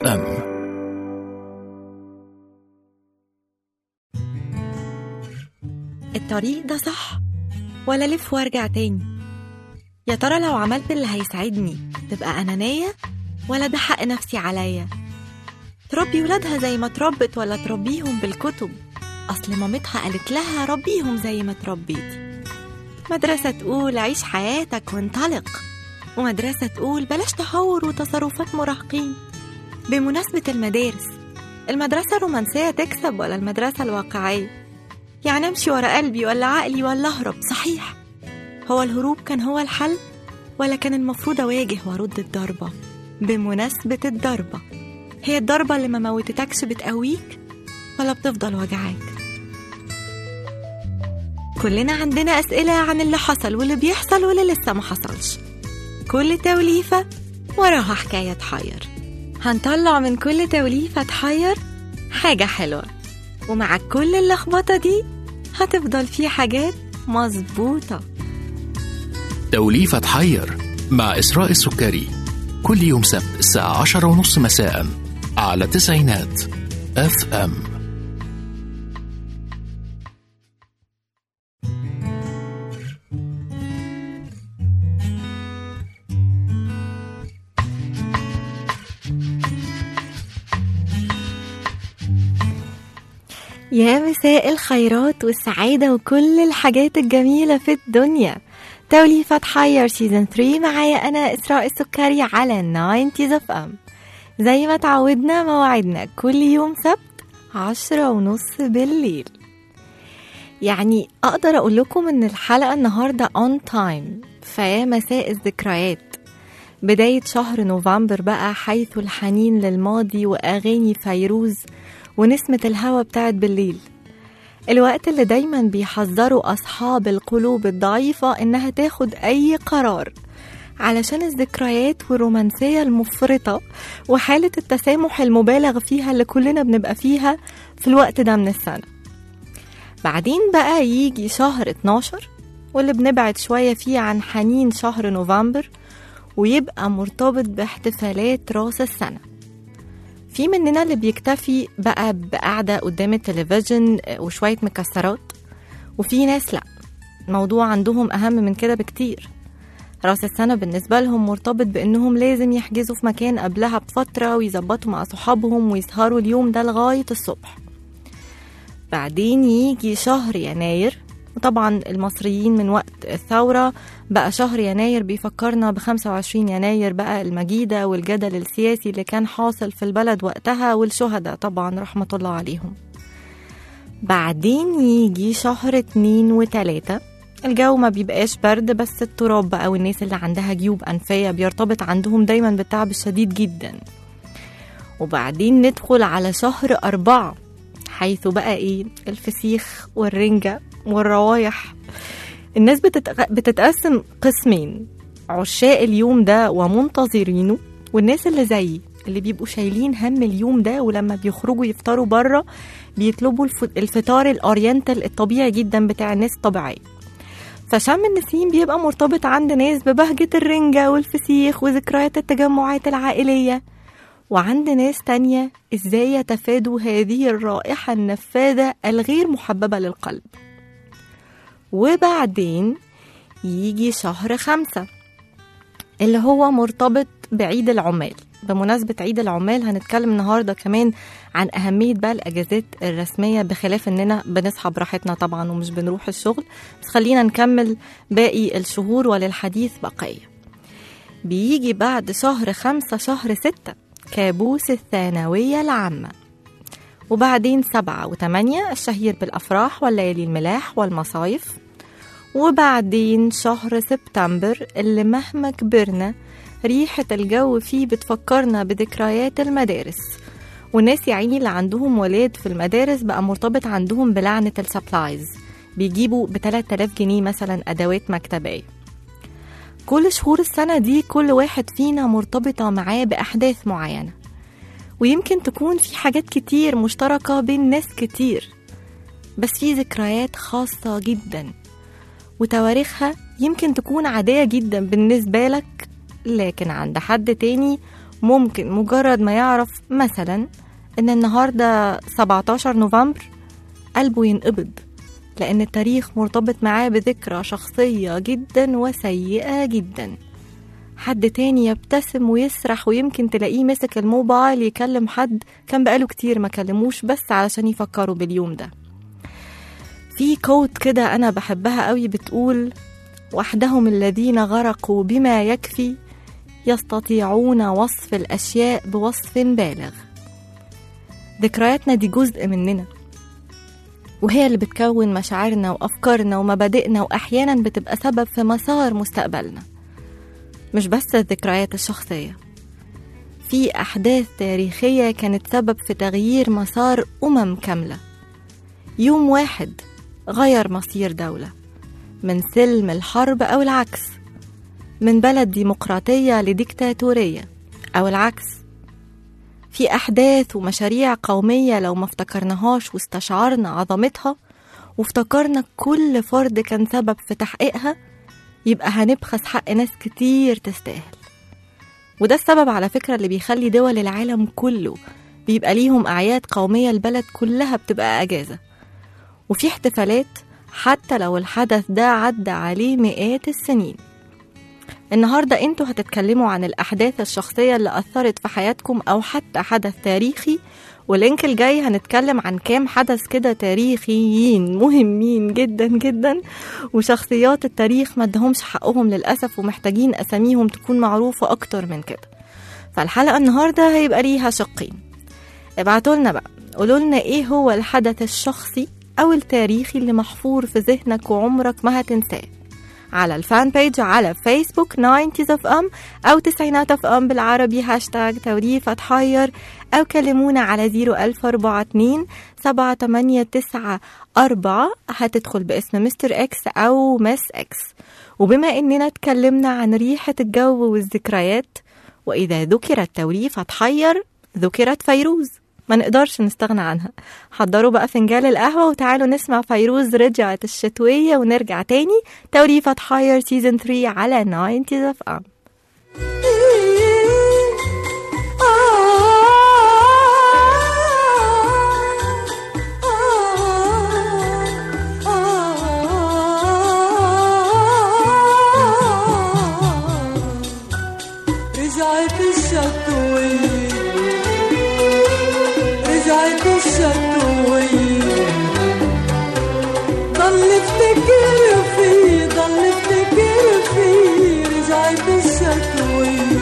ام. الطريق ده صح ولا لف وارجع تاني؟ يا ترى لو عملت اللي هيساعدني تبقى أنانية ولا ده حق نفسي عليا؟ تربي ولادها زي ما تربت ولا تربيهم بالكتب؟ أصل مامتها قالت لها ربيهم زي ما تربيتي. مدرسة تقول عيش حياتك وانطلق، ومدرسة تقول بلاش تهور وتصرفات مراهقين. بمناسبة المدارس، المدرسة الرومانسية تكسب ولا المدرسة الواقعية؟ يعني امشي ورا قلبي ولا عقلي ولا اهرب؟ صحيح، هو الهروب كان هو الحل ولا كان المفروض اواجه وارد الضربة؟ بمناسبة الضربة، هي الضربة اللي ما موتتكش بتقويك ولا بتفضل وجعاك؟ كلنا عندنا أسئلة عن اللي حصل واللي بيحصل واللي لسه ما حصلش. كل توليفة وراها حكاية تحير. هنطلع من كل توليفة تحير حاجة حلوة، ومع كل اللخبطة دي هتفضل في حاجات مظبوطة. توليفة تحير مع إسراء السكري، كل يوم سبت الساعة 10:30 مساء على تسعينات اف ام. يا مساء الخيرات والسعادة وكل الحاجات الجميلة في الدنيا. توليفة تحير سيزن 3 معايا أنا إسراء السكري على 90's اف ام. زي ما تعودنا موعدنا كل يوم سبت 10:30 بالليل. يعني أقدر أقول لكم إن الحلقة النهاردة on time. فيا مساء الذكريات، بداية شهر نوفمبر بقى، حيث الحنين للماضي وأغاني فيروز ونسمة الهوا بتاعت بالليل. الوقت اللي دايما بيحذروا أصحاب القلوب الضعيفة إنها تاخد أي قرار، علشان الذكريات والرومانسية المفرطة وحالة التسامح المبالغ فيها اللي كلنا بنبقى فيها في الوقت ده من السنة. بعدين بقى يجي شهر 12 واللي بنبعد شوية فيه عن حنين شهر نوفمبر، ويبقى مرتبط باحتفالات راس السنة. في مننا اللي بيكتفي بقى بقعدة قدام التلفزيون وشوية مكسرات، وفي ناس لا، الموضوع عندهم أهم من كده بكتير. راس السنة بالنسبة لهم مرتبط بأنهم لازم يحجزوا في مكان قبلها بفترة ويظبطوا مع صحابهم ويسهروا اليوم ده لغاية الصبح. بعدين يجي شهر يناير، وطبعا المصريين من وقت الثورة بقى شهر يناير بيفكرنا ب25 يناير بقى المجيدة والجدل السياسي اللي كان حاصل في البلد وقتها، والشهداء طبعا رحمة الله عليهم. بعدين يجي شهر 2 و3، الجو ما بيبقاش برد، بس التراب بقى والناس اللي عندها جيوب أنفية بيرتبط عندهم دايما بالتعب الشديد جدا. وبعدين ندخل على شهر 4، حيث بقى ايه، الفسيخ والرنجة والروايح. الناس بتتقسم قسمين: عشاق اليوم ده ومنتظرينه، والناس اللي زيي اللي بيبقوا شايلين هم اليوم ده، ولما بيخرجوا يفطروا بره بيطلبوا الفطار الأورينتال الطبيعي جدا بتاع الناس الطبيعية. فشم النسيم بيبقى مرتبط عند ناس ببهجة الرنجة والفسيخ وذكريات التجمعات العائلية، وعند ناس تانية ازاي يتفادوا هذه الرائحة النفاذة الغير محببة للقلب. وبعدين يجي شهر 5 اللي هو مرتبط بعيد العمال. بمناسبة عيد العمال هنتكلم النهاردة كمان عن أهمية بقى الأجازات الرسمية، بخلاف إننا بنصحى براحتنا طبعا ومش بنروح الشغل، بس خلينا نكمل باقي الشهور وللحديث بقية. بيجي بعد شهر 5 شهر 6 كابوس الثانوية العامة، وبعدين 7 و8 الشهير بالأفراح والليالي الملاح والمصايف، وبعدين شهر سبتمبر اللي مهما كبرنا ريحة الجو فيه بتفكرنا بذكريات المدارس، والناس يعيني اللي عندهم ولاد في المدارس بقى مرتبط عندهم بلعنة السبلايز، بيجيبوا ب3000 جنيه مثلا أدوات مكتبية. كل شهور السنة دي كل واحد فينا مرتبطة معاه بأحداث معينة، ويمكن تكون في حاجات كتير مشتركة بين ناس كتير، بس في ذكريات خاصة جدا وتواريخها يمكن تكون عادية جدا بالنسبة لك، لكن عند حد تاني ممكن مجرد ما يعرف مثلا إن النهاردة 17 نوفمبر قلبه ينقبض، لأن التاريخ مرتبط معاه بذكرى شخصية جدا وسيئة جدا. حد تاني يبتسم ويسرح، ويمكن تلاقيه مسك الموبايل يكلم حد كان بقاله كتير ما كلموش بس علشان يفكروا باليوم ده. في كوت كده أنا بحبها قوي بتقول: وحدهم الذين غرقوا بما يكفي يستطيعون وصف الأشياء بوصف بالغ. ذكرياتنا دي جزء مننا، وهي اللي بتكون مشاعرنا وأفكارنا ومبادئنا، وأحيانا بتبقى سبب في مسار مستقبلنا. مش بس الذكريات الشخصية، في أحداث تاريخية كانت سبب في تغيير مسار كاملة. يوم واحد غير مصير دولة، من سلم الحرب أو العكس، من بلد ديمقراطية لديكتاتورية أو العكس. في أحداث ومشاريع قومية لو ما افتكرناهاش واستشعرنا عظمتها وافتكرنا كل فرد كان سبب في تحقيقها، يبقى هنبخس حق ناس كتير تستاهل. وده السبب على فكرة اللي بيخلي دول العالم كله بيبقى ليهم أعياد قومية، البلد كلها بتبقى أجازة، وفي احتفالات حتى لو الحدث ده عدى عليه مئات السنين. النهاردة انتوا هتتكلموا عن الأحداث الشخصية اللي أثرت في حياتكم أو حتى حدث تاريخي، واللينك الجاي هنتكلم عن كام حدث كده تاريخيين مهمين جدا جدا، وشخصيات التاريخ ما ادهمش حقهم للأسف، ومحتاجين أساميهم تكون معروفة أكتر من كده. فالحلقة النهاردة هيبقى ليها شقين. ابعتولنا بقى، قولولنا ايه هو الحدث الشخصي أو التاريخي اللي محفور في ذهنك وعمرك ما هتنساه، على الفان بيج على فيسبوك 90s of am أو 90s of am بالعربي #توليفة حير، أو كلمونا على 01042 7894. هتدخل باسم مستر إكس أو مس إكس. وبما إننا اتكلمنا عن ريحة الجو والذكريات، وإذا ذكرت توليفة حير ذكرت فيروز، ما نقدرش نستغنى عنها. حضروا بقى فنجان القهوة وتعالوا نسمع فيروز رجعت الشتوية، ونرجع تاني توليفة حير سيزن 3 على 90s of am. رجعت الشتوية، رجعت الشتوية، ضل افتكر فيه، ضل افتكر فيه، رجعت الشتوية.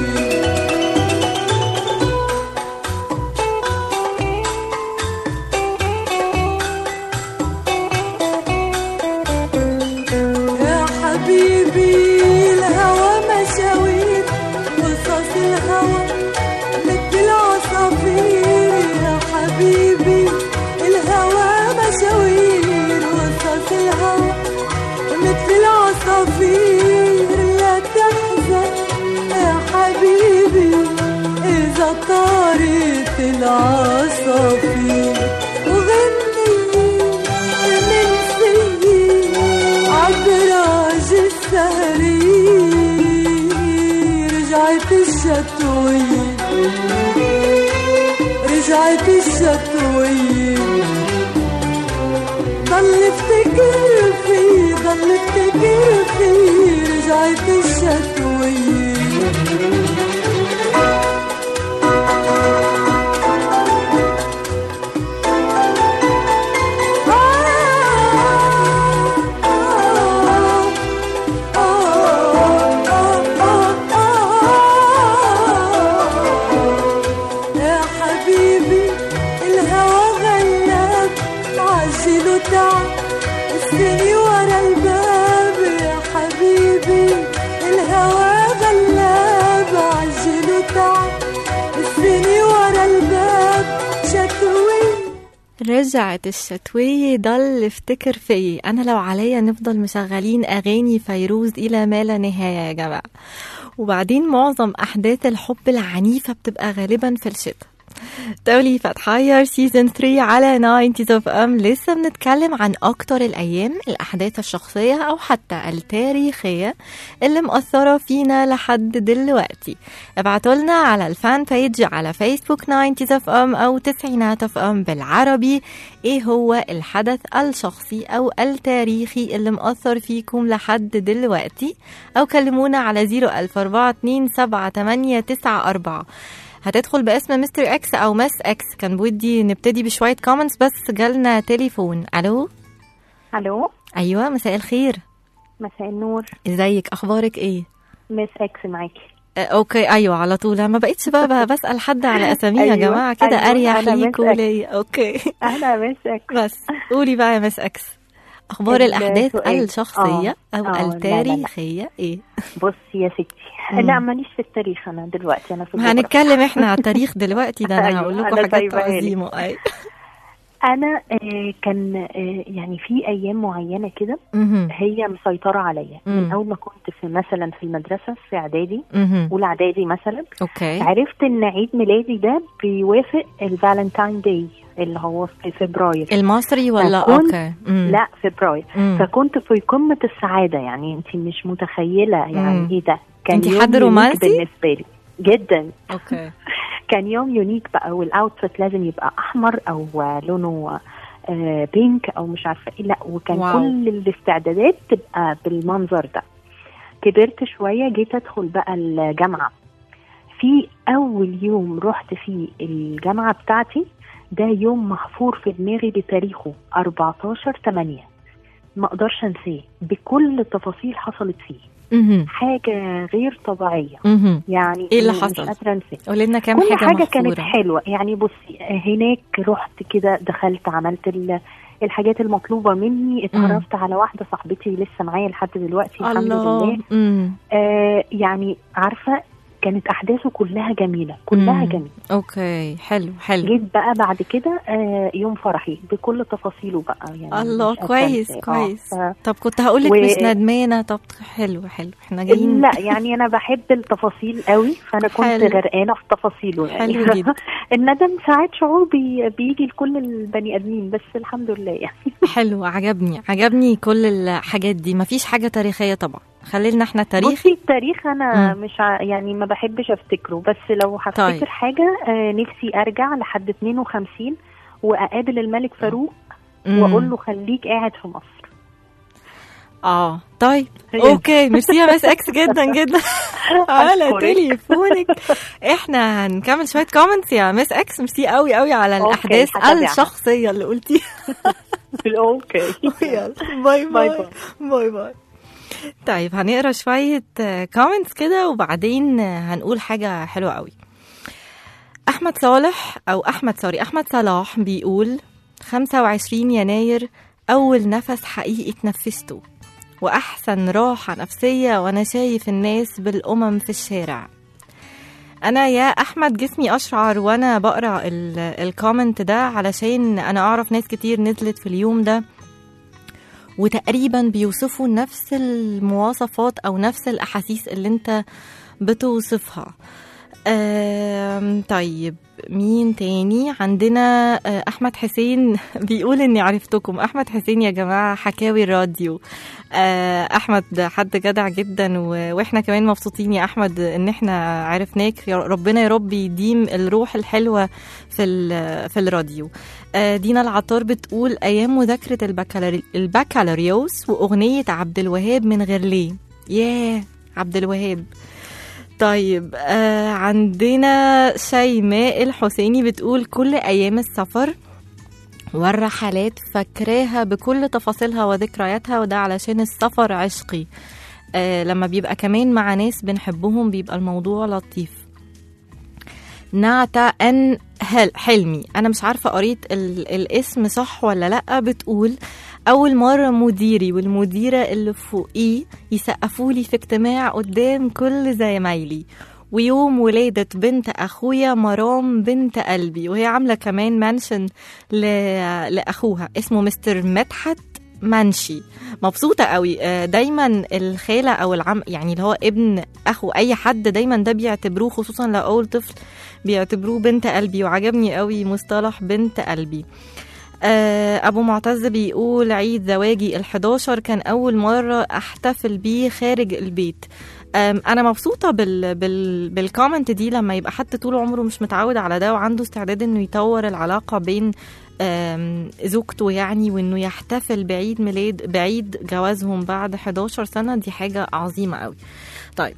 يا حبيبي الهوى مشاوير، قصص الهوى مثل العصافير. يا حبيبي الهوى مشاوير، قصص الهوى مثل العصافير. لا تحزن يا حبيبي إذا طارت العصافير، وغني من سيي عبراج السهرير. رجعت الشتوية، رجعت الشتوية، ضل افتكر فيه، ضل افتكر فيه، رجعت الشتوية. السني ورا الباب يا حبيبي، الهوى غلاب، عجل وتعب، السني ورا الباب شتوي. رجعت الشتوية، ضل افتكر فيه. أنا لو عليا نفضل مشغلين أغاني فيروز إلى ما لا نهاية يا جماعة. وبعدين معظم أحداث الحب العنيفة بتبقى غالبا في الشتاء، توليفة حير سيزن 3 على 90s of ام. لسه بنتكلم عن اكتر الايام، الاحداث الشخصية او حتى التاريخية اللي مؤثرة فينا لحد دلوقتي. ابعتوا لنا على الفان بيج على فيسبوك 90s of ام او 90s of ام بالعربي ايه هو الحدث الشخصي او التاريخي اللي مؤثر فيكم لحد دلوقتي، او كلمونا على 004278894. هتدخل باسم مستر اكس او مس اكس. كان بودي نبتدي بشوية كومنتس بس جالنا تليفون. الو. الو. ايوه مساء الخير. مساء النور. ازيك، اخبارك ايه؟ مس اكس معاكي. اوكي ايوه على طول. ما بقيتش بقى بسأل حد على اسامي يا جماعة كده. اريح ليكوا ليا. اوكي انا مس اكس. بس قولي بقى يا مس اكس، اخبار الاحداث الشخصية او التاريخية لا. ايه بصي يا ستي، لا ماليش في التاريخ انا دلوقتي، انا في هنتكلم احنا على التاريخ دلوقتي ده. انا هقول لكم حاجات عظيمة. اي انا كان يعني في ايام معينه كده هي مسيطره عليا من اول ما كنت في مثلا في المدرسه في اعدادي، اولى اعدادي مثلا. اوكي. عرفت ان عيد ميلادي ده بيوافق الفالنتاين داي اللي هو في فبراير المصري ولا اوكي؟ لا فبراير. فكنت في قمه السعاده، يعني انت مش متخيله يعني ايه ده. كان انت حد رومانسي بالنسبه لي جدا. اوكي. كان يوم يونيك بقى، والاوتفيت لازم يبقى احمر او لونه بينك او مش عارفه ايه. لا وكان واو. كل الاستعدادات تبقى بالمنظر ده. كبرت شويه، جيت ادخل بقى الجامعه. في اول يوم رحت فيه الجامعه بتاعتي ده يوم محفور في دماغي بتاريخه 14/8. ما اقدرش انساه بكل التفاصيل حصلت فيه. حاجة غير طبيعية. يعني ايه اللي حصل؟ مش قادرة انساه. قولي لنا كام حاجة محفورة. كانت حلوة يعني. بصي هناك رحت كده، دخلت عملت الحاجات المطلوبة مني. اتعرفت على واحدة صاحبتي لسه معايا لحد دلوقتي الحمد لله. يعني عارفة كانت أحداثه كلها جميلة، كلها جميلة. أوكي حلو. جيت بقى بعد كده يوم فرحي بكل تفاصيله بقى يعني. الله كويس. طب كنت هقولك مش ندمانة. طب حلو احنا جايين. لا يعني أنا بحب التفاصيل قوي، فأنا كنت غرقانة في تفاصيله يعني. حلو جدا. الندم ساعات شعور بيجي لكل البني آدمين، بس الحمد لله يعني. حلو. عجبني كل الحاجات دي. مفيش حاجة تاريخية طبعا، خلينا احنا تاريخي. بصي التاريخ انا مش يعني ما بحبش افتكره، بس لو هفتكر طيب. حاجة نفسي ارجع لحد 52 واقابل الملك فاروق واقول له خليك قاعد في مصر. طيب اوكي. ميرسي يا مس اكس جدا على تليفونك. احنا هنكمل شوية كومنتس يا مس اكس. ميرسي قوي على الاحداث الشخصية اللي قلتي. اوكي يلا باي. طيب هنقرا شوية كومنتس كده وبعدين هنقول حاجة حلوة قوي. أحمد صلاح بيقول 25 يناير أول نفس حقيقي اتنفسته، وأحسن راحة نفسية وأنا شايف الناس بالأمم في الشارع. أنا يا أحمد جسمي أشعر وأنا بقرأ الكومنت ده، علشان أنا أعرف ناس كتير نزلت في اليوم ده وتقريبا بيوصفوا نفس المواصفات أو نفس الأحاسيس اللي انت بتوصفها. طيب مين تاني عندنا؟ أحمد حسين بيقول إني عرفتكم. أحمد حسين يا جماعة حكاوي الراديو. أحمد حد جدع جدا وإحنا كمان مبسوطين يا أحمد إن إحنا عرفناك. ربنا يا رب يديم الروح الحلوة في الراديو. دينا العطار بتقول أيام مذاكرة البكالوريوس وأغنية عبد الوهاب من غير ليه. ياه عبد الوهاب. طيب عندنا شيماء الحسيني بتقول كل أيام السفر والرحلات فاكراها بكل تفاصيلها وذكرياتها، وده علشان السفر عشقي. لما بيبقى كمان مع ناس بنحبهم بيبقى الموضوع لطيف. نعتة أن حلمي، أنا مش عارفة قريت الاسم صح ولا لأ، بتقول أول مرة مديري والمديرة اللي فوقيه يسقفولي في اجتماع قدام كل زمايلي، ويوم ولادة بنت أخويا مرام بنت قلبي، وهي عاملة كمان منشن لأخوها اسمه مستر مدحت منشي. مبسوطة قوي. دايما الخالة أو العم يعني اللي هو ابن أخو أي حد دايما ده بيعتبروه، خصوصا لو أول طفل بيعتبروه بنت قلبي، وعجبني قوي مصطلح بنت قلبي. أبو معتز بيقول عيد زواجي ال11 كان أول مرة أحتفل بيه خارج البيت. أنا مبسوطة بالكومنت دي، لما يبقى حد طول عمره مش متعود على ده وعنده استعداد إنه يطور العلاقة بين زوجته يعني، وإنه يحتفل بعيد جوازهم بعد 11 سنة، دي حاجة عظيمة قوي. طيب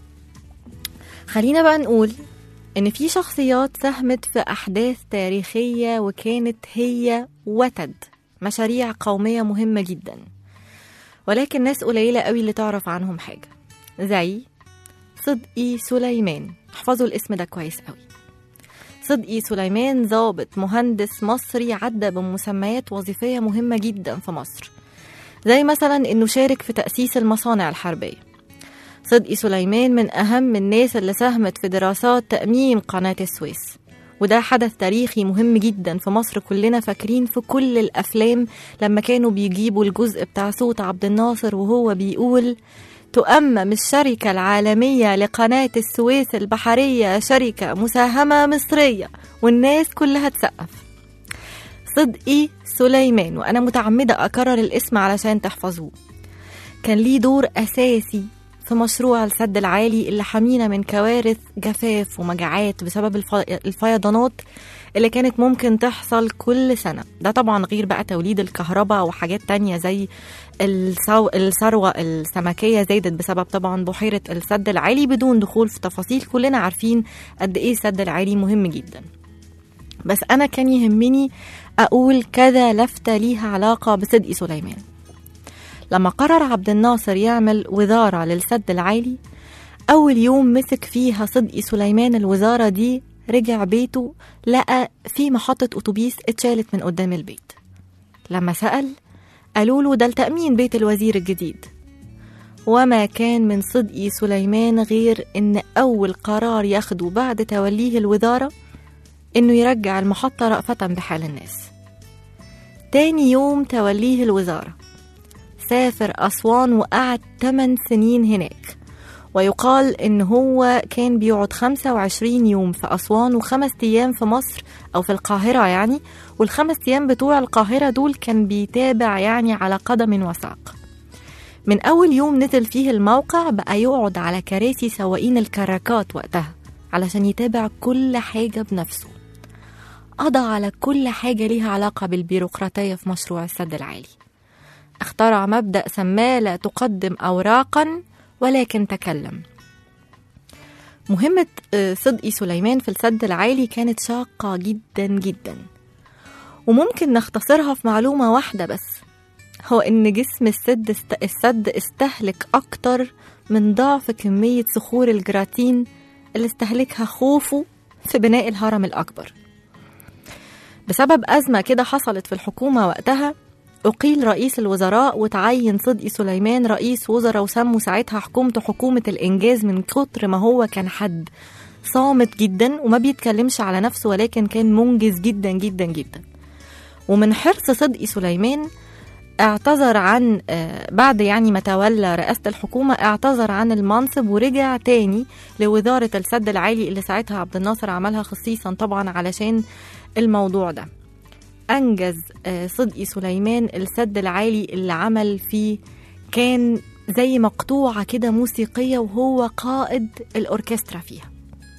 خلينا بقى نقول إن في شخصيات ساهمت في أحداث تاريخية وكانت هي وتد مشاريع قومية مهمة جدا، ولكن ناس قليلة قوي اللي تعرف عنهم حاجة، زي صدقي سليمان. احفظوا الاسم ده كويس قوي. صدقي سليمان ضابط مهندس مصري عدى بمسميات وظيفية مهمة جدا في مصر، زي مثلا إنه شارك في تأسيس المصانع الحربية. صدقي سليمان من أهم الناس اللي ساهمت في دراسات تأميم قناة السويس، وده حدث تاريخي مهم جدا في مصر. كلنا فاكرين في كل الأفلام لما كانوا بيجيبوا الجزء بتاع صوت عبد الناصر وهو بيقول تؤمم الشركة العالمية لقناة السويس البحرية شركة مساهمة مصرية، والناس كلها تسقف. صدقي سليمان، وأنا متعمدة أكرر الاسم علشان تحفظوه، كان ليه دور أساسي في مشروع السد العالي اللي حمينا من كوارث جفاف ومجاعات بسبب الفيضانات اللي كانت ممكن تحصل كل سنة. ده طبعا غير بقى توليد الكهرباء وحاجات تانية زي الثروة السمكية زادت بسبب طبعا بحيرة السد العالي. بدون دخول في تفاصيل، كلنا عارفين قد ايه السد العالي مهم جدا، بس أنا كان يهمني أقول كذا لفتة ليها علاقة بصدقي سليمان. لما قرر عبد الناصر يعمل وزارة للسد العالي، أول يوم مسك فيها صدقي سليمان الوزارة دي، رجع بيته لقى في محطة أتوبيس اتشالت من قدام البيت. لما سأل قالوا له ده لتأمين بيت الوزير الجديد. وما كان من صدقي سليمان غير إن أول قرار ياخده بعد توليه الوزارة إنه يرجع المحطة رأفة بحال الناس. تاني يوم توليه الوزارة سافر أسوان وقعد 8 سنين هناك، ويقال إن هو كان بيقعد 25 يوم في أسوان و5 أيام في مصر أو في القاهرة يعني، وال5 أيام بتوع القاهرة دول كان بيتابع يعني على قدم وساق. من أول يوم نزل فيه الموقع بقى يقعد على كراسي سواقين الكراكات وقتها علشان يتابع كل حاجة بنفسه. قضى على كل حاجة ليها علاقة بالبيروقراطية في مشروع السد العالي. اخترع مبدأ سماه لا تقدم أوراقا ولكن تكلم. مهمة صدقي سليمان في السد العالي كانت شاقة جدا جدا، وممكن نختصرها في معلومة واحدة بس، هو إن جسم السد استهلك أكتر من ضعف كمية صخور الجراتين اللي استهلكها خوفو في بناء الهرم الأكبر. بسبب أزمة كده حصلت في الحكومة وقتها، أقيل رئيس الوزراء وتعين صدقي سليمان رئيس وزراء، وسموا ساعتها حكومته حكومة الإنجاز من كتر ما هو كان حد صامت جدا وما بيتكلمش على نفسه، ولكن كان منجز جدا جدا جدا. ومن حرص صدقي سليمان اعتذر عن بعد يعني ما تولى رئاسة الحكومة، اعتذر عن المنصب ورجع تاني لوزارة السد العالي اللي ساعتها عبد الناصر عملها خصيصا طبعا علشان الموضوع ده. أنجز صدقي سليمان السد العالي اللي عمل فيه كان زي مقطوعة كده موسيقية وهو قائد الأوركسترا فيها.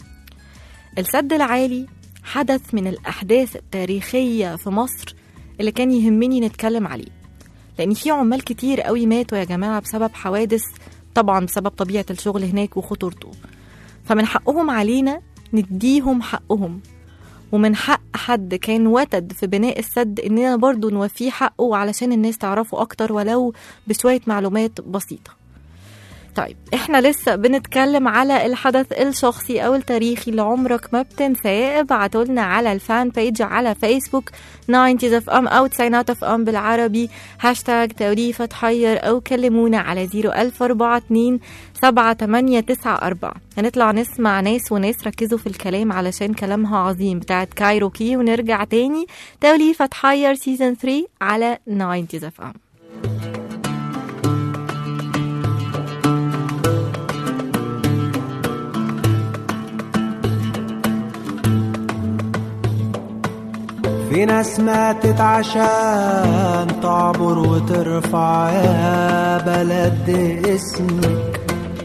السد العالي حدث من الأحداث التاريخية في مصر اللي كان يهمني نتكلم عليه، لأن في عمال كتير قوي ماتوا يا جماعة بسبب حوادث، طبعا بسبب طبيعة الشغل هناك وخطورته، فمن حقهم علينا نديهم حقهم، ومن حق حد كان وتد في بناء السد إننا برضو نوفيه حقه علشان الناس تعرفه أكتر ولو بشوية معلومات بسيطة. طيب احنا لسه بنتكلم على الحدث الشخصي أو التاريخي اللي عمرك ما بتنساه. ابعتولنا على الفان بيج على فيسبوك 90s FM أو 90s FM بالعربي هاشتاج توليفة حير، أو كلمونا على 014278894. هنطلع نسمع ناس وناس، ركزوا في الكلام علشان كلامها عظيم، بتاعت كايروكي، ونرجع تاني توليفة حير سيزن 3 على 90s FM. في ناس ماتت عشان تعبر وترفع يا بلد اسمك،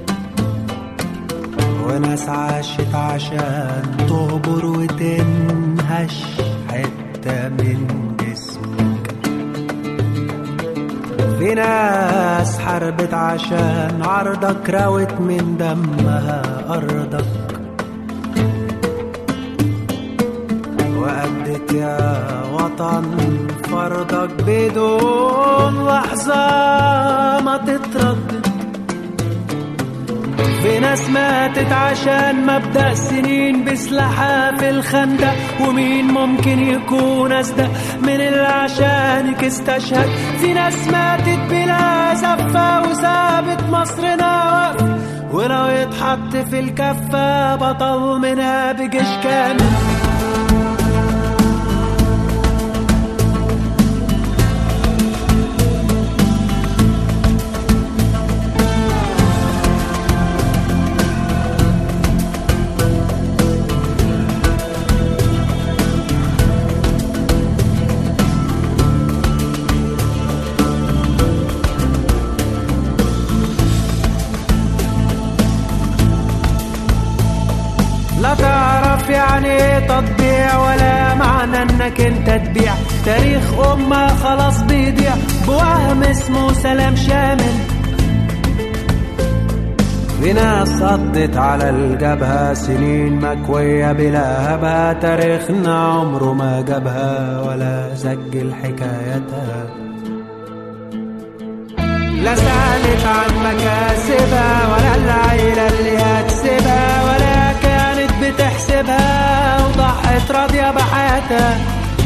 وناس عاشت عشان تهبر وتنهش حتة من جسمك. في ناس حاربت عشان عرضك، راوت من دمها أرضك، وأدت يا وطن فرضك بدون لحظة ما تتردد. في ناس ماتت عشان مبدأ سنين بسلاحها في الخندق، ومين ممكن يكون أصدق من اللي عشانك استشهد. في ناس ماتت بلا زفة وسابت مصرنا واقف، ولو يتحط في الكفة بطل منها بجيش كامل. لا تعرف يعني تطبيع ولا معنى انك انت تبيع تاريخ امة خلاص بيضيع بوهم اسمه سلام شامل. في ناس قضت على الجبهة سنين مكوية بلا هبها، تاريخنا عمره ما جابها ولا سجل حكايتها. لا سألت عن مكاسبها ولا العيلة اللي هتسيبها، ولا كانت بتحسبها وضحت راضية بحياتها.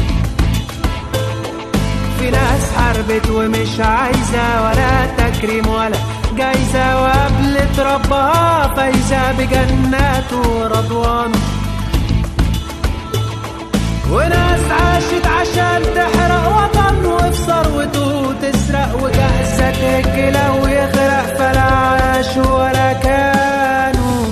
في ناس حاربت ومش عايزة ولا تكريم ولا جايزة، وقبلت ربها فايزة بجنات ورضوان. وناس عاشت عشان تحرق وطن وفي ثروته تسرق، وجهزة تهج لو يغرق فلا عاش ولا كانوا.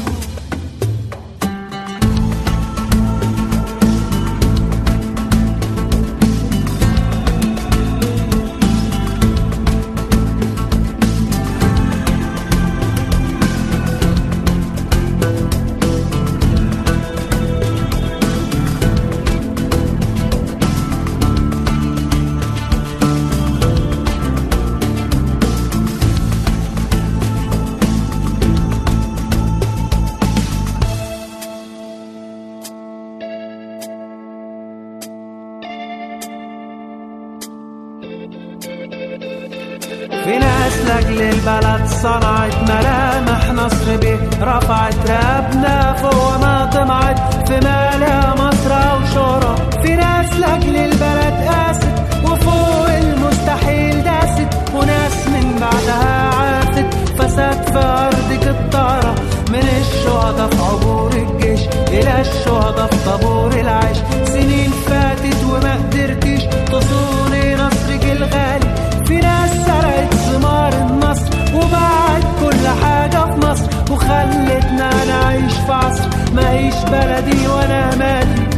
في ناس لاجل البلد صنعت ملامح نصر بيه، رفعت رقبنا فوق ما طمعت في مالها مصر او شهرة. في ناس لاجل البلد قاست وفوق المستحيل داست، وناس من بعدها عافت فساد في ارض قطارة. من الشهداء في عبور الجيش الى الشهداء في طابور العيش، سنين فاتت وما قدرتيش تصوني نصرك الغالي. في ناس سرقت ثمار النصر وباعت كل حاجة في مصر، وخلتنا نعيش في عصر ماهيش بلدي ولا مالي.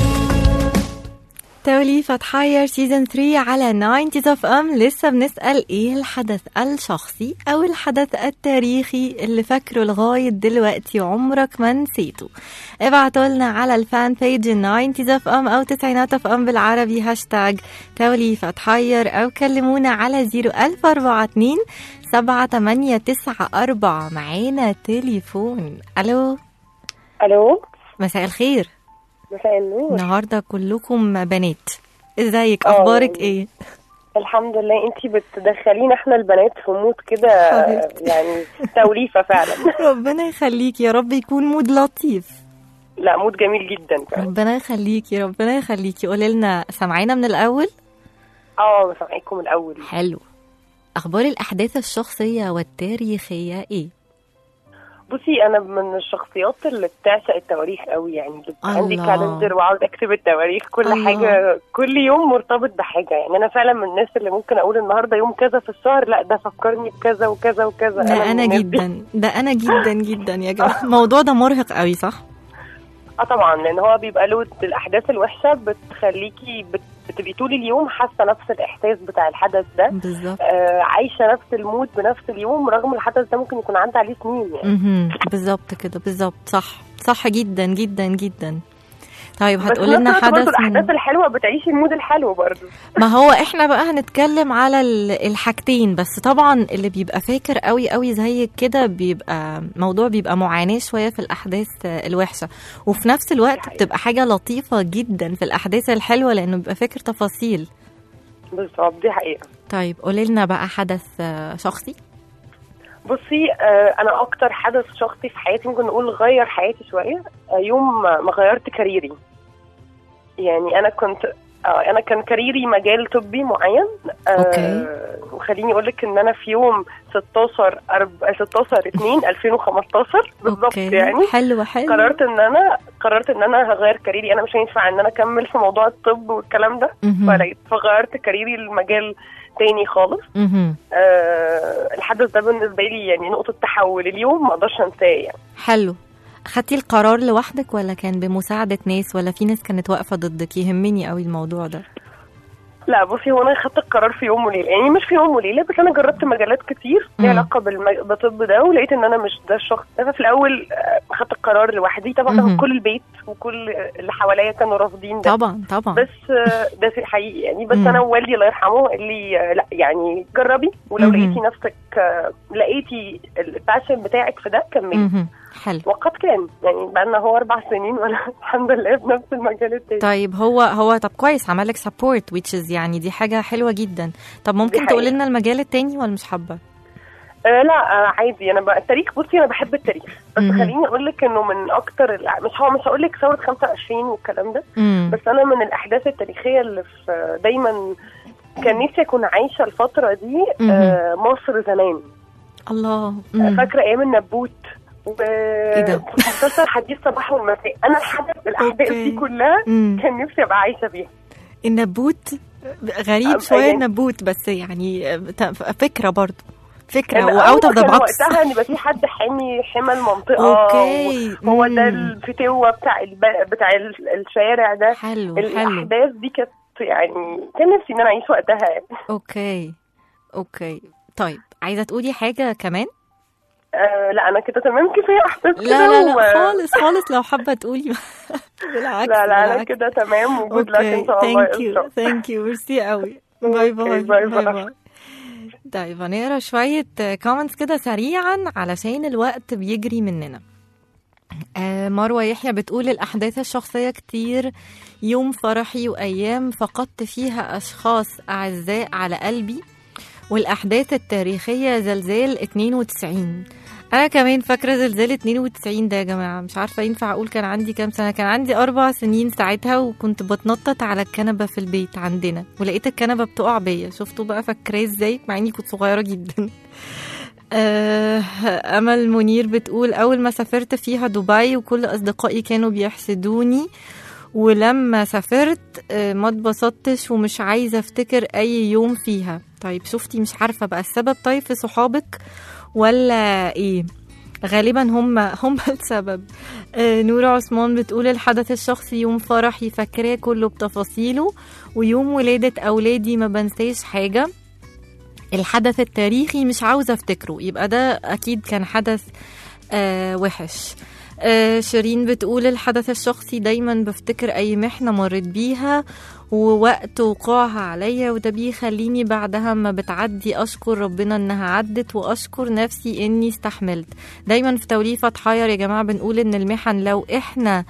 توليفة حير سيزن 3 على 90s of لسه بنسأل ايه الحدث الشخصي او الحدث التاريخي اللي فاكره لغاية دلوقتي عمرك ما نسيته. ابعتوا لنا على الفان بيج 90s of او 90s of بالعربي هاشتاج توليفة حير، او كلمونا على 01042 7894. معانا تليفون. الو مساء الخير. مساء النور. النهارده كلكم بنات، ازيك؟ اخبارك ايه؟ الحمد لله. انتي بتدخلين احنا البنات في مود كده يعني توليفة فعلا. ربنا يخليكي، يا رب يكون مود لطيف. لا مود جميل جدا فعلا. ربنا يخليكي ربنا يخليكي. قولي لنا، سامعينا من الاول؟ سامعيكم من الاول. حلو. اخبار الاحداث الشخصيه والتاريخيه ايه؟ بصي انا من الشخصيات اللي بتعشق التواريخ قوي، يعني عندي كالندر وعاوز اكتب التواريخ كل حاجه، كل يوم مرتبط بحاجه. يعني انا فعلا من الناس اللي ممكن اقول النهارده يوم كذا في الشهر، لا ده فكرني بكذا وكذا وكذا. ده انا جدا جدا جدا يا جماعه. الموضوع ده مرهق قوي صح؟ طبعا، لان هو بيبقى لود الاحداث الوحشه بتخليكي بتبقي طول اليوم حاسه نفس الاحساس بتاع الحدث ده بالظبط. عايشه نفس المود بنفس اليوم، رغم الحدث ده ممكن يكون عدى عليه سنين يعني. بالظبط كده، بالظبط، صح جدا جدا جدا. طيب هتقولي بس لنا نفس حدث برضه الاحداث الحلوه بتعيشي المود الحلو برضه. ما هو احنا بقى هنتكلم على الحاجتين، بس طبعا اللي بيبقى فاكر قوي قوي زي كده بيبقى موضوع بيبقى معاناة شوية في الأحداث الوحشة، وفي نفس الوقت بتبقى حاجة لطيفة جدا في الأحداث الحلوة لأنه بيبقى فاكر تفاصيل. بالظبط، دي حقيقة. طيب قولي لنا بقى حدث شخصي. بصي أنا أكتر حدث شخصي في حياتي ممكن نقول غير حياتي شوية، يوم ما غيرت كاريري. يعني أنا كان كاريري مجال طبي معين. وخليني أقول لك إن أنا في يوم 16/2/2015 بالظبط يعني حلو قررت إن أنا هغير كاريري. أنا مش هينفع إن أنا أكمل في موضوع الطب والكلام ده، فغيرت كاريري لمجال تاني خالص. الحدث ده بالنسبة لي يعني نقطة تحول، اليوم ما أقدرش أنساه يعني. حلو. أخدتي القرار لوحدك ولا كان بمساعدة ناس ولا في ناس كانت واقفة ضدك؟ يهمني قوي الموضوع ده. لا بصي، هو انا خدت القرار في يوم وليله، يعني مش في يوم وليله، بس انا جربت مجالات كتير ليها علاقه بالطب ده، ولقيت ان انا مش ده الشخص ده. ففي الاول خدت القرار لوحدي طبعا. كل البيت وكل اللي حواليا كانوا رافضين ده طبعا، بس ده شيء حقيقي يعني. بس انا والدي الله يرحمه قال لي لا يعني جربي، ولو لقيتي نفسك لقيتي الباشن بتاعك في ده كملي. حلو. وقد كان يعني بقالنا هو 4 سنين وانا الحمد لله في نفس المجال التاني. طيب هو طب كويس، عملك سبورت which is يعني دي حاجة حلوة جدا. طب ممكن تقولي لنا المجال التاني ولا مش حابة؟ لا عادي. انا بقى التاريخ، بصي انا بحب التاريخ، بس خليني اقول لك انه من اكتر مش هقول لك ثوره 25 والكلام ده، بس انا من الاحداث التاريخيه اللي في دايما كان نفسي اكون عايشه الفتره دي. مصر زمان. الله. فاكره ايام النبوت ومسلسل حديث صباح والمساء. انا الاحداث دي كلها كان نفسي ابقى عايشه بيها. النبوت غريب شويه النبوت، بس يعني فكره برضو فكره واوت اوف ذا بوكس. وقتها ان يبقى في حد حمى المنطقه. هو ده الفتوه بتاع الشارع ده. حلو. الاحداث دي كانت يعني كان نفسي ان انا اعيش وقتها يعني. اوكي. طيب عايزه تقولي حاجه كمان؟ لا انا كده تمام، كفايه احساس كده. لا خالص لو حابه تقولي بالعكس. لا انا كده تمام. وجود لك ان شاء الله. ثانك يو ميرسي قوي. باي. طيب هنقرا شويه كومنتس كده سريعا علشان الوقت بيجري مننا. مروة يحيى بتقول الأحداث الشخصية كتير، يوم فرحي وأيام فقدت فيها أشخاص أعزاء على قلبي، والأحداث التاريخية زلزال 92. أنا كمان فاكرة زلزال 92 ده يا جماعة. مش عارفة ينفع أقول كان عندي كام سنة. كان عندي 4 سنين ساعتها، وكنت بتنطط على الكنبة في البيت عندنا، ولقيت الكنبة بتقع بيا. شفتوا بقى فاكراه ازاي مع اني كنت صغيرة جدا. أمل منير بتقول أول ما سافرت فيها دبي وكل أصدقائي كانوا بيحسدوني، ولما سافرت ما اتبسطتش ومش عايزة افتكر أي يوم فيها. طيب شفتي، مش عارفة بقى السبب طيب في صحابك ولا ايه؟ غالبا هم السبب. نور عثمان بتقول الحدث الشخصي يوم فرحي فاكراه كله بتفاصيله، ويوم ولادة أولادي ما بنساش حاجة. الحدث التاريخي مش عاوزة افتكره، يبقى ده أكيد كان حدث وحش. شيرين بتقول الحدث الشخصي دايما بفتكر أي محنة مرت بيها ووقت وقوعها عليا، وده بيخليني بعدها ما بتعدي أشكر ربنا إنها عدت، وأشكر نفسي إني استحملت. دايما في توليفة تحير يا جماعة بنقول إن المحن لو إحنا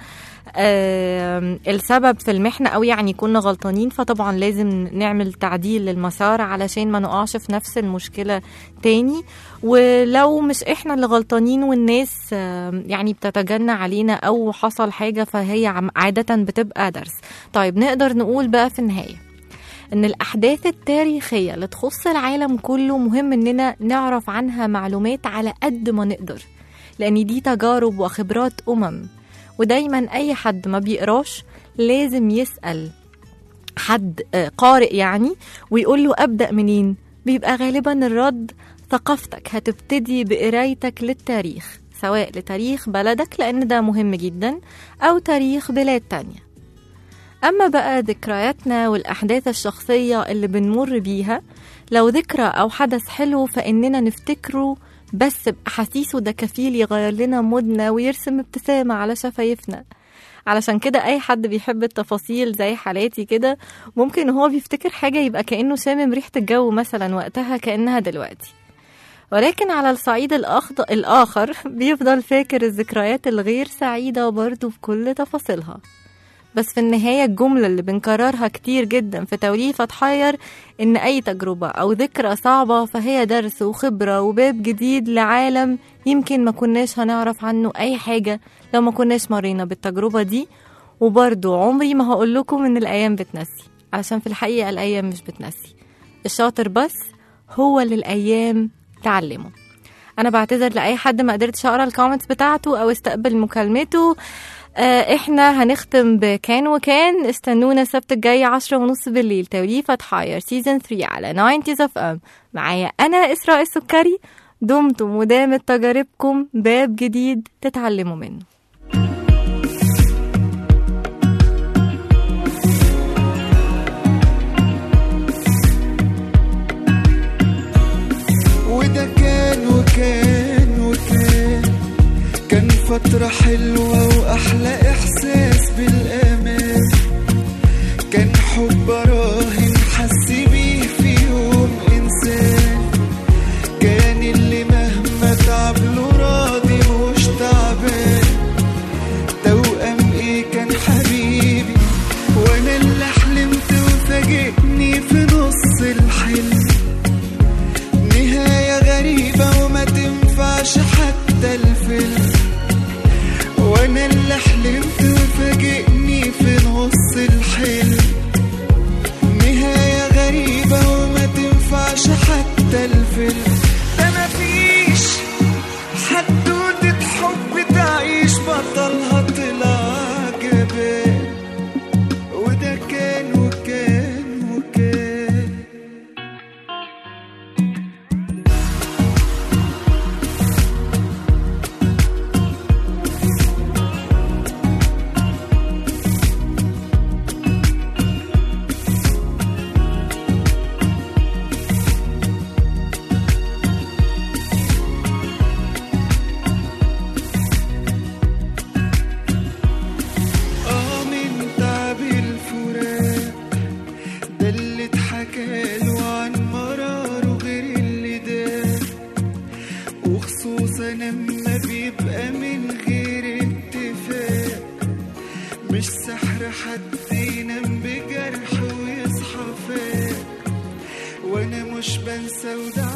السبب في المحنة أو يعني كنا غلطانين، فطبعا لازم نعمل تعديل للمسار علشان ما نقعش في نفس المشكلة تاني. ولو مش إحنا اللي غلطانين والناس يعني بتتجنى علينا أو حصل حاجة، فهي عادة بتبقى درس. طيب نقدر نقول بقى في النهاية إن الأحداث التاريخية اللي تخص العالم كله مهم إننا نعرف عنها معلومات على قد ما نقدر، لأن دي تجارب وخبرات ودايما أي حد ما بيقراش لازم يسأل حد قارئ يعني ويقول له أبدأ منين. بيبقى غالبا الرد ثقافتك، هتبتدي بقرايتك للتاريخ سواء لتاريخ بلدك لأن ده مهم جدا أو تاريخ بلاد تانية. أما بقى ذكرياتنا والأحداث الشخصية اللي بنمر بيها، لو ذكرى أو حدث حلو فإننا نفتكره بس بأحاسيسه، ده كفيل يغير لنا مودنا ويرسم ابتسامة على شفايفنا. علشان كده أي حد بيحب التفاصيل زي حالاتي كده ممكن هو بيفتكر حاجة يبقى كأنه شامم ريحة الجو مثلا وقتها كأنها دلوقتي. ولكن على الصعيد الآخر بيفضل فاكر الذكريات الغير سعيدة برضو بكل تفاصيلها. بس في النهاية الجملة اللي بنكررها كتير جدا في توليفة تحير إن أي تجربة أو ذكرى صعبة فهي درس وخبرة وباب جديد لعالم يمكن ما كناش هنعرف عنه أي حاجة لو ما كناش مرينا بالتجربة دي. وبرضو عمري ما هقول لكم إن الأيام بتنسي، علشان في الحقيقة الأيام مش بتنسي، الشاطر بس هو اللي الأيام تعلمه. أنا بعتذر لأي حد ما قدرتش أقرأ الكومنتس بتاعته أو استقبل مكالمته. احنا هنختم بكان وكان. استنونا السبت الجاي 10:30 بالليل توليفة تحير سيزن 3 على 90s FM معايا أنا إسراء السكري. دمتم ودامت تجاربكم باب جديد تتعلموا منه. وده كان وكان وكان، كان فترة حلوة وأحلى إحساس بالأمان. كان حب راهن حس بيه في يوم إنسان، كان اللي مهما تعب له راضي مش تعبان. توأم إيه كان حبيبي وأنا اللي حلمت وفاجئني في نص الحلم. نهاية غريبة وما تنفعش حتى الفيلم، وانا اللي حلمت وفاجئني في نص الحلم. نهاية غريبة وما تنفعش حتى الفيلم. ده مفيش حدوتة حب تعيش بطلها طلع جبال. وده كان وكان وكان. لما بيبقى من غير اتفاق، مش سحر حد ينام بجرح ويصحى فاق. وانا مش بنسى وده